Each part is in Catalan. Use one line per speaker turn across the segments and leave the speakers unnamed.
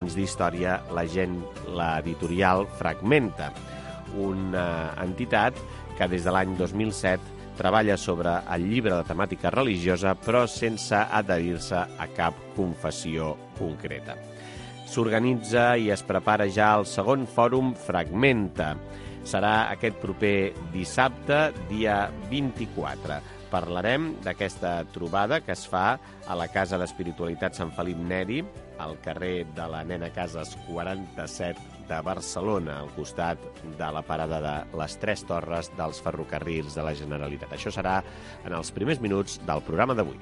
d'història l'editorial Fragmenta, una entitat que des de l'any 2007 treballa sobre el llibre de temàtica religiosa però sense adherir-se a cap confessió concreta. S'organitza i es prepara ja el segon fòrum Fragmenta. Serà aquest proper dissabte, dia 24. Parlarem d'aquesta trobada que es fa a la Casa d'Espiritualitat Sant Felip Neri, al carrer de la Nena Casas 47 de Barcelona, al costat de la parada de les Tres Torres dels ferrocarrils de la Generalitat. Això serà en els primers minuts del programa d'avui.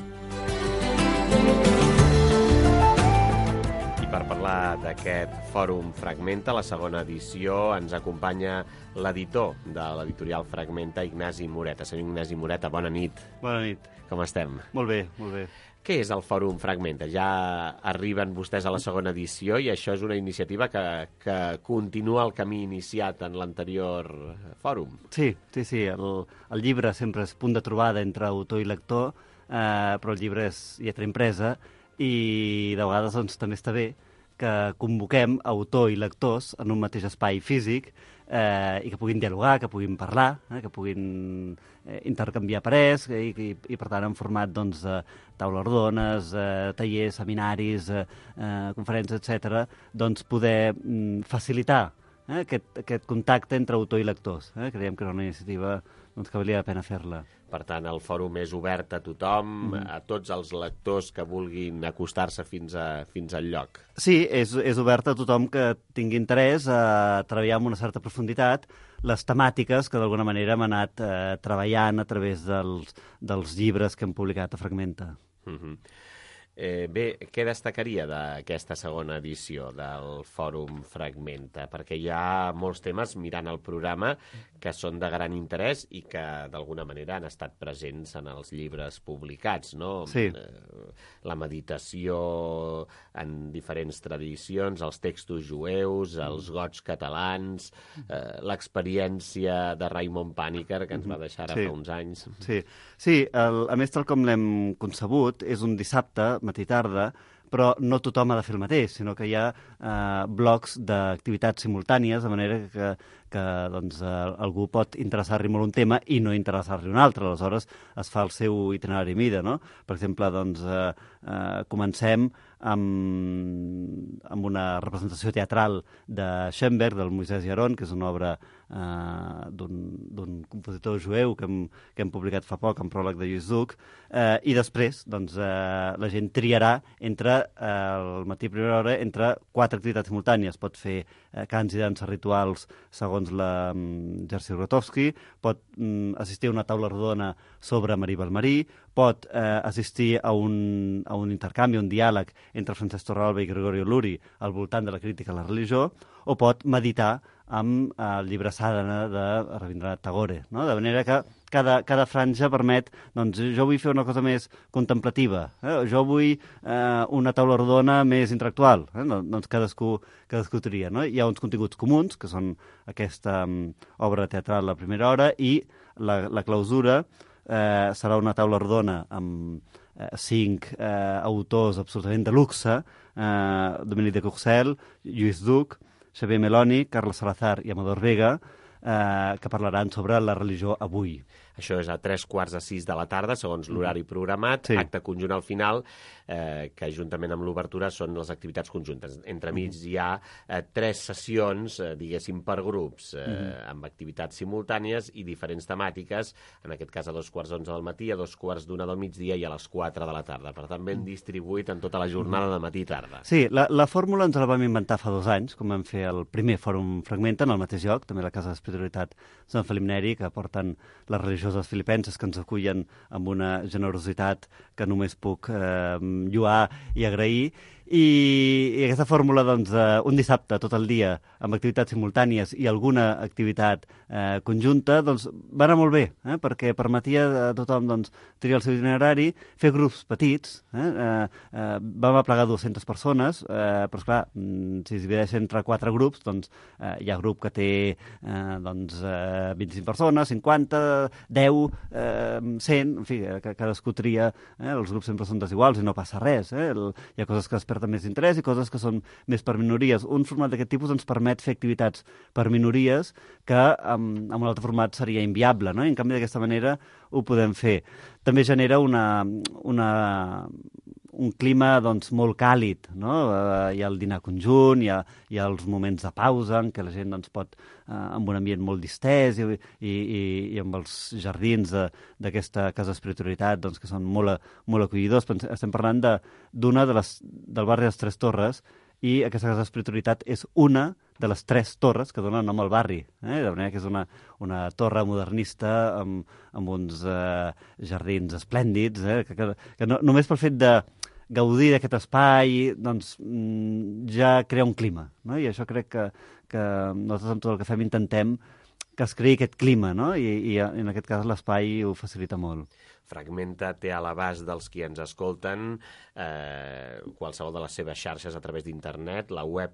I per parlar d'aquest fòrum Fragmenta, la segona edició, ens acompanya l'editor de l'editorial Fragmenta, Ignasi Moreta. Senyor Ignasi Moreta, bona nit.
Bona nit.
Com estem?
Molt bé, molt bé.
Què és el Fòrum Fragmenta? Ja arriben vostès a la segona edició i això és una iniciativa que continua el camí iniciat en l'anterior fòrum.
Sí. El llibre sempre és punt de trobada entre autor i lector, però el llibre és lletra impresa i de vegades doncs, també està bé que convoquem autor i lectors en un mateix espai físic i que puguin dialogar, que puguin parlar, que puguin intercanviar parers i per tant en format doncs, taules rodones, tallers, seminaris, conferències, etc., doncs poder facilitar aquest contacte entre autor i lectors. Creiem que era una iniciativa doncs, que valia la pena fer-la.
Per tant, el fòrum és obert a tothom, a tots els lectors que vulguin acostar-se fins al lloc.
Sí, és obert a tothom que tingui interès a treballar amb una certa profunditat les temàtiques que d'alguna manera hem anat treballant a través dels llibres que hem publicat a Fragmenta.
Bé, què destacaria d'aquesta segona edició del Fòrum Fragmenta? Perquè hi ha molts temes, mirant el programa, que són de gran interès i que d'alguna manera han estat presents en els llibres publicats, no?
Sí.
La meditació en diferents tradicions, els textos jueus, els gots catalans, l'experiència de Raymond Panikkar, que ens va deixar ara fa uns anys.
Sí, a més, tal com l'hem concebut, és un dissabte, matí-tarda, però no tothom ha de fer el mateix, sinó que hi ha blocs d'activitats simultànies, de manera que doncs, algú pot interessar-li molt un tema i no interessar-li un altre. Aleshores, es fa el seu itinerari a mida, no? Per exemple, doncs, comencem amb una representació teatral de Schoenberg, del Moisès i Aron, que és una obra d'un compositor jueu que hem publicat fa poc, en pròleg de Lluís Duc, i després doncs, la gent triarà entre el matí a primera hora entre 4 activitats simultànies. Pot fer cants i danses rituals segons la Jerzy Grotowski, pot assistir a una taula rodona sobre Marie Balmarí, pot assistir a un intercanvi, un diàleg entre Francesc Torralba i Gregorio Luri al voltant de la crítica a la religió, o pot meditar amb el llibre Sadhana de Rabindranath Tagore, no? De manera que cada franja permet, doncs, jo vull fer una cosa més contemplativa, jo vull una taula rodona més intel·lectual, doncs cadascú tria, no? Hi ha uns continguts comuns, que són aquesta obra teatral a la primera hora, i la clausura serà una taula rodona amb 5 autors absolutament de luxe, Dominique de Courcelles, Lluís Duc, Xavier Meloni, Carles Salazar i Amador Vega, que parlaran sobre la religió avui.
Això és a 3:45 de la tarda, segons l'horari programat, acte conjunt al final, que juntament amb l'obertura són les activitats conjuntes. Entremig hi ha 3 sessions, diguéssim, per grups, amb activitats simultànies i diferents temàtiques, en aquest cas a 2:11 del matí, a 2:45 del migdia i a les 4 de la tarda. Per tant, ben distribuït en tota la jornada de matí i tarda.
Sí, la fórmula ens la vam inventar fa 2 anys, com vam fer el primer fòrum Fragmenta, en el mateix lloc, també a la Casa d'Espiritualitat Sant Felip Neri, que porten les religioses filipenses que ens acullen amb una generositat que només puc lloar i agrair. I aquesta fórmula, doncs, un dissabte tot el dia amb activitats simultànies i alguna activitat conjunta, doncs va anar molt bé, perquè permetia a tothom doncs, triar el seu itinerari, fer grups petits, vam aplegar 200 persones, però esclar, si es divideix entre 4 grups, doncs hi ha grup que té 25 persones, 50, 10, 100, en fi, cadascú tria, els grups sempre són desiguals i no passa res, hi ha coses que es perden desperten més interès i coses que són més per minories. Un format d'aquest tipus ens permet fer activitats per minories que amb un altre format seria inviable, no? I en canvi d'aquesta manera ho podem fer. També genera un clima doncs, molt càlid, no? Hi ha el dinar conjunt, hi ha els moments de pausa en què la gent doncs, pot, amb un ambient molt distès i amb els jardins d'aquesta Casa Espiritualitat doncs, que són molt acollidors. Estem parlant d'una del barri de les Tres Torres, i aquesta Casa Espiritualitat és una de les 3 torres que donen nom al barri. De manera que és una torre modernista amb uns jardins esplèndids, que només pel fet de gaudir d'aquest espai doncs, ja crea un clima. No? I això crec que nosaltres amb tot el que fem intentem que es creï aquest clima, no? I en aquest cas l'espai ho facilita molt.
Fragmenta té a l'abast dels qui ens escolten qualsevol de les seves xarxes a través d'internet, la web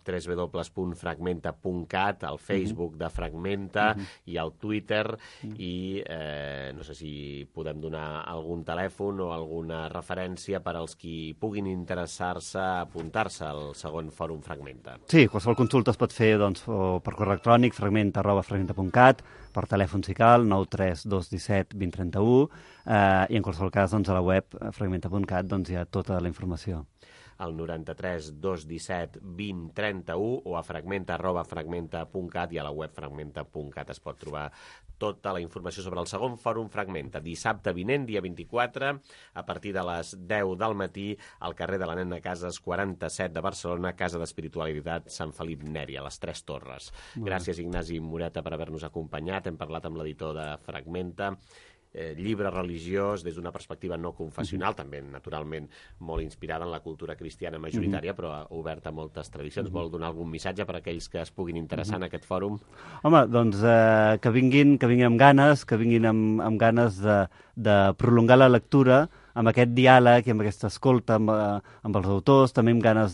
www.fragmenta.cat, el Facebook de Fragmenta i el Twitter, i no sé si podem donar algun telèfon o alguna referència per als qui puguin interessar-se a apuntar-se al segon Fòrum Fragmenta.
Sí, qualsevol consulta es pot fer doncs, o per correu electrònic, fragmenta@fragmenta.cat, per telèfon si cal, 93217 2031, i en qualsevol cas doncs, a la web fragmenta.cat doncs, hi ha tota la informació.
Al 93 217 2031 o a fragmenta@fragmenta.cat, i a la web fragmenta.cat es pot trobar tota la informació sobre el segon Fòrum Fragmenta. Dissabte vinent, dia 24, a partir de les 10 del matí, al carrer de la Nena Casas 47 de Barcelona, Casa d'Espiritualitat Sant Felip Neri, a les Tres Torres. Gràcies, Ignasi Moreta, per haver-nos acompanyat. Hem parlat amb l'editor de Fragmenta. Llibre religiós des d'una perspectiva no confessional, també naturalment molt inspirada en la cultura cristiana majoritària, però oberta a moltes tradicions. Vol donar algun missatge per a aquells que es puguin interessar en aquest fòrum?
Home, doncs que vinguin amb ganes, que vinguin amb ganes de prolongar la lectura, amb aquest diàleg i amb aquesta escolta amb els autors, també amb ganes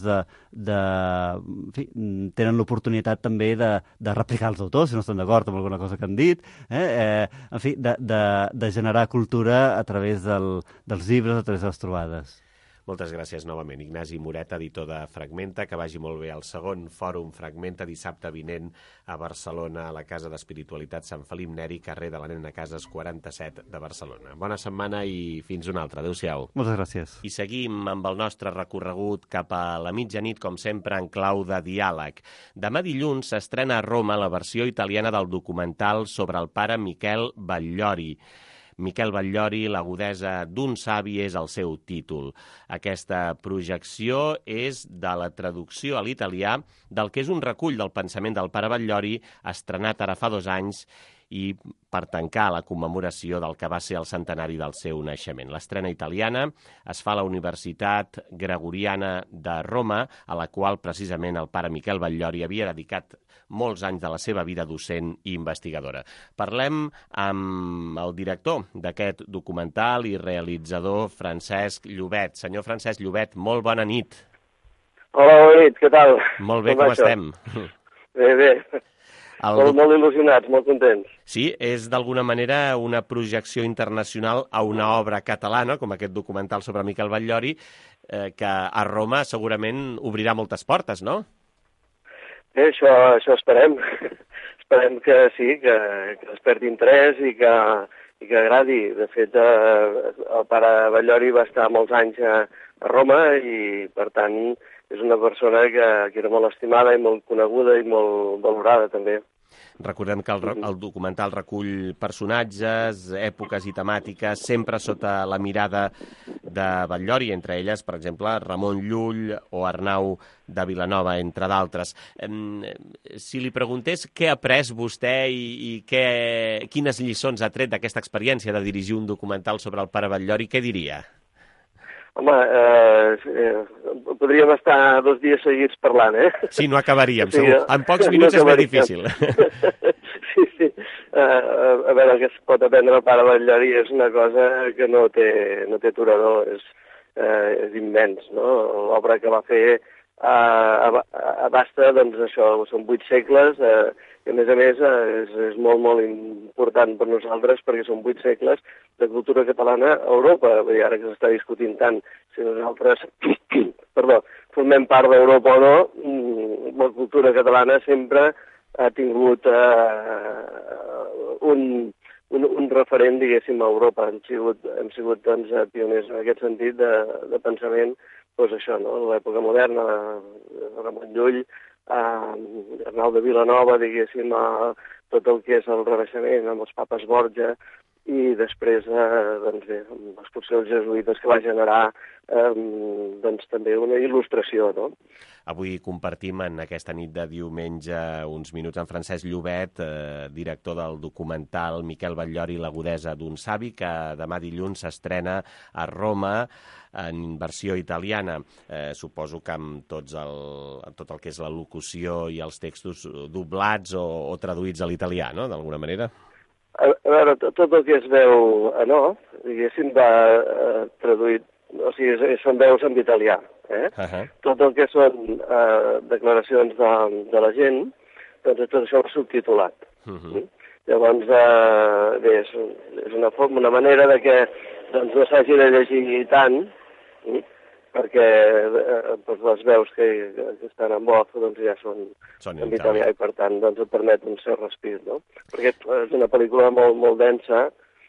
en fi, tenen l'oportunitat també de replicar els autors, si no estan d'acord amb alguna cosa que han dit, en fi, de generar cultura a través dels llibres, a través de les trobades.
Moltes gràcies novament, Ignasi Moreta, editor de Fragmenta. Que vagi molt bé el segon Fòrum Fragmenta, dissabte vinent a Barcelona, a la Casa d'Espiritualitat Sant Felip Neri, carrer de la Nena Casas 47 de Barcelona. Bona setmana i fins una altra. Adéu-siau.
Moltes gràcies.
I seguim amb el nostre recorregut cap a la mitjanit, com sempre, en clau de diàleg. Demà dilluns s'estrena a Roma la versió italiana del documental sobre el pare Miquel Batllori. Miquel Batllori, l'agudesa d'un savi, és el seu títol. Aquesta projecció és de la traducció a l'italià del que és un recull del pensament del pare Batllori, estrenat ara fa 2 anys, i per tancar la commemoració del que va ser el centenari del seu naixement. L'estrena italiana es fa a la Universitat Gregoriana de Roma, a la qual precisament el pare Miquel Batllori havia dedicat molts anys de la seva vida docent i investigadora. Parlem amb el director d'aquest documental i realitzador, Francesc Llobet. Senyor Francesc Llobet, molt bona nit.
Hola, bona nit, què tal?
Molt bé, com estem?
Bé. Molt il·lusionats, molt contents.
Sí, és d'alguna manera una projecció internacional a una obra catalana, com aquest documental sobre Miquel Batllori, que a Roma segurament obrirà moltes portes, no?
Bé, això esperem. Esperem que sí, que desperti interès i que agradi. De fet, el pare Batllori va estar molts anys a Roma i, per tant, és una persona que era molt estimada i molt coneguda i molt valorada, també.
Recordem que el documental recull personatges, èpoques i temàtiques, sempre sota la mirada de Batllori, entre elles, per exemple, Ramon Llull o Arnau de Vilanova, entre d'altres. Si li preguntés què ha après vostè i quines lliçons ha tret d'aquesta experiència de dirigir un documental sobre el pare Batllori, què diria?
Home, podríem estar 2 dies seguits parlant,
Sí, no acabaríem, segur. En pocs minuts és més difícil.
Sí. A veure, el que es pot aprendre el pare Batllori és una cosa que no té aturador, és immens, no? L'obra que va fer abasta, doncs això, són 8 segles, i a més és molt, molt important per nosaltres perquè són 8 segles de cultura catalana a Europa, i ara que s'està discutint tant si nosaltres formem part d'Europa o no, la cultura catalana sempre ha tingut un referent, diguéssim, a Europa. Hem sigut doncs, pioners en aquest sentit de pensament, doncs això, no? L'època moderna, Ramon Llull, Arnau de Vilanova, diguéssim, tot el que és el Renaixement, amb els papes Borja, i després, doncs bé, amb l'expulsió dels jesuïtes que va generar doncs també una il·lustració, no?
Avui compartim en aquesta nit de diumenge uns minuts amb Francesc Llobet, director del documental Miquel Batllori i l'agudesa d'un savi, que demà dilluns s'estrena a Roma en versió italiana. Suposo que amb tot el que és la locució i els textos doblats o traduïts a l'italià, no?, d'alguna manera?
A veure, tot el que es veu en off, diguéssim, va traduït, o sigui, són veus en italià. Tot el que són declaracions de la gent, doncs tot això va subtitulat. Llavors, bé, és una manera de que doncs, no s'hagi de llegir tant, perquè les veus que estan en off doncs, ja són en italià i, per tant, doncs, et permet un cert respir, no? Perquè és una pel·lícula molt densa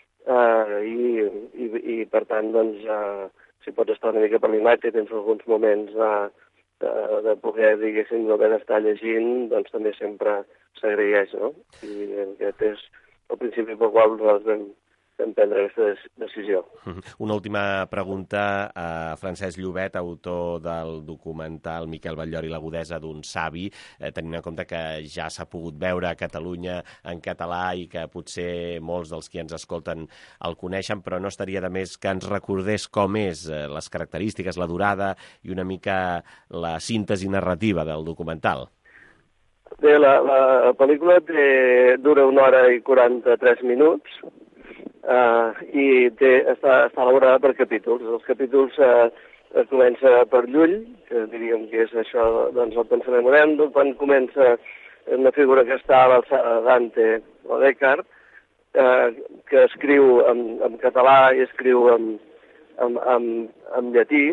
i per tant, doncs, si pots estar una mica per l'imatge, tens alguns moments de poder, diguéssim, no haver d'estar llegint, doncs també sempre s'agraeix, no? I aquest és el principi pel qual nosaltres vam prendre aquesta decisió.
Una última pregunta a Francesc Llobet, autor del documental Miquel Batllori i l'agudesa d'un savi, tenint en compte que ja s'ha pogut veure a Catalunya en català i que potser molts dels qui ens escolten el coneixen, però no estaria de més que ens recordés com és les característiques, la durada i una mica la síntesi narrativa del documental.
Bé, la pel·lícula dura 1 hora i 43 minuts, i està elaborada per capítols. Els capítols comença per Llull, que diríem que és això, doncs, el pensament modern, quan comença una figura que està a l'alçada de Dante o Descartes, que escriu en català i escriu en llatí.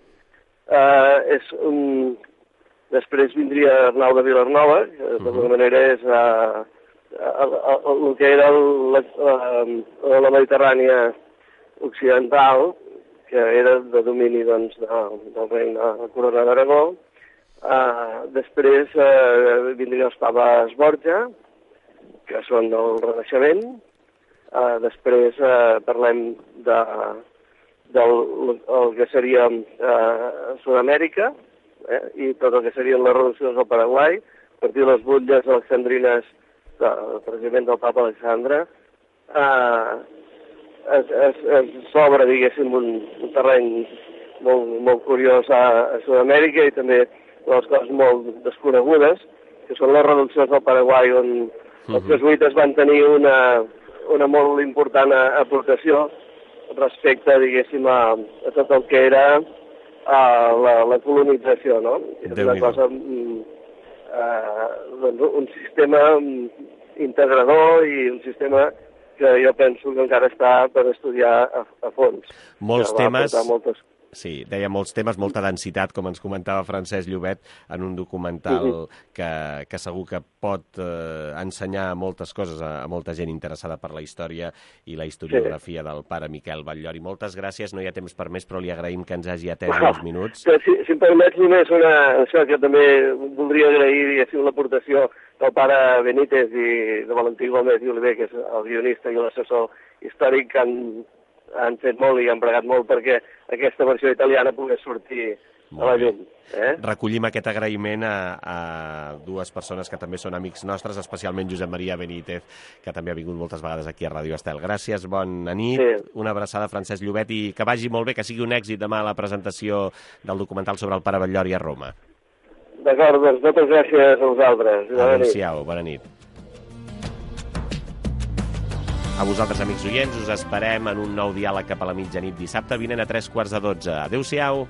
Després vindria Arnau de Vilanova, que d'alguna manera és el que era la Mediterrània occidental, que era de domini doncs, del regne Corona d'Aragó. Després vindrien els papes Borja, que són del Renaixement. Després parlem del que seria Sud-amèrica, i tot el que serien les revolucions del Paraguai, a partir de les butlles alexandrines precisament del papa Alexandre, s'obre, diguéssim, un terreny molt curiós a Sud-amèrica i també les coses molt desconegudes, que són les reduccions del Paraguai, on els jesuïtes van tenir una molt important aportació respecte, diguéssim, a tot el que era la colonització, no? És una cosa... un sistema integrador i un sistema que jo penso que encara està per estudiar a fons.
Molts temes... Sí, deia molts temes, molta densitat, com ens comentava Francesc Llobet, en un documental que segur que pot ensenyar moltes coses a molta gent interessada per la història i la historiografia del pare Miquel Batllori. Moltes gràcies, no hi ha temps per més, però li agraïm que ens hagi atès uns minuts.
Si em permets només això que també voldria agrair, diguéssim, l'aportació del pare Benítez i de Valentí Gómez i Oliver, que és el guionista i l'assessor històric, que han fet molt i han pregat molt perquè aquesta versió italiana pogués sortir a la llum.
Recollim aquest agraïment a dues persones que també són amics nostres, especialment Josep Maria Benítez, que també ha vingut moltes vegades aquí a Ràdio Estel. Gràcies, bona nit, una abraçada a Francesc Llobet i que vagi molt bé, que sigui un èxit demà la presentació del documental sobre el pare Batllori a Roma.
D'acord, doncs moltes gràcies a vosaltres.
Adéu-siau, bona nit. A vosaltres, amics oients, us esperem en un nou diàleg cap a la mitjanit dissabte vinent a 11:45. Adéu-siau.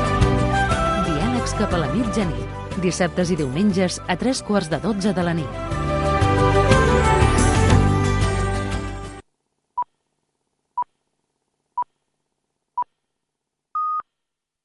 Diàlegs cap a la mitjanit. Dissabtes i diumenges a 11:45 de la nit.